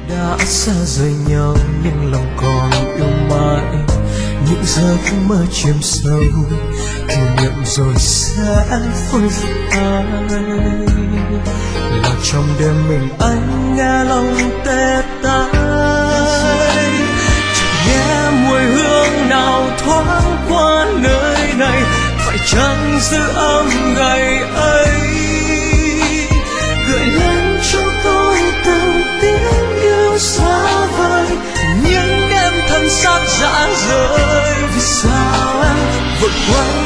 Đã xa rời nhau nhưng lòng còn yêu mãi, những giấc mơ chiêm sâu kỷ niệm rồi sẽ phôi phai. Là trong đêm mình anh nghe lòng tê tái, chợt nghe mùi hương nào thoáng qua nơi này, phải chăng giữ ấm ngày ấy gợi lên cho tôi từng tiếng yêu xa vời. Nhưng em thân xác rã rời, vì sao em vội quay